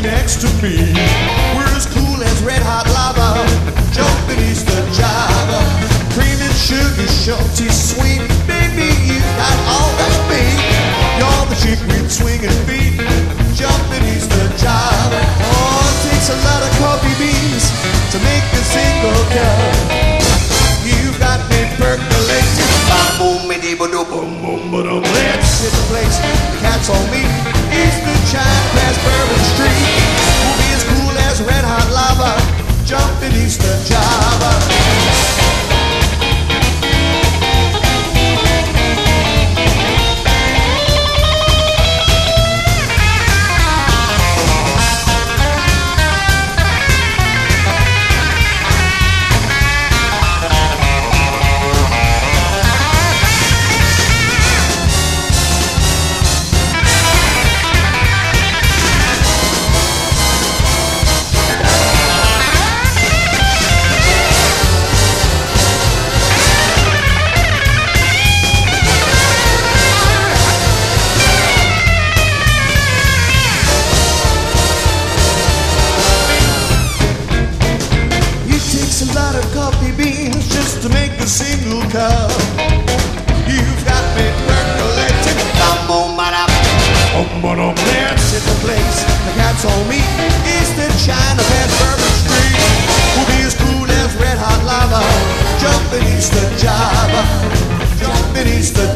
next to me. We're as cool as red hot lava, jumping east of Java. Cream and sugar, salty sweet, baby, you got all that beat. You're the chick with swinging feet, jumping east of Java. Oh, it takes a lot of coffee beans to make a single cup. You've got me percolating. Boom, boom, boom, boom, boom. Let's hit the place. The cat's on me. Eastern China past Bourbon Street. We'll be as cool as red hot lava, jumping Eastern Java. A lot of coffee beans just to make a single cup. You've got me percolating. Boom, boom, let's hit the place. The cat's on me. Eastern China past Bourbon Street. We'll be as cool as red hot lava, jumping east of Java, jumping east of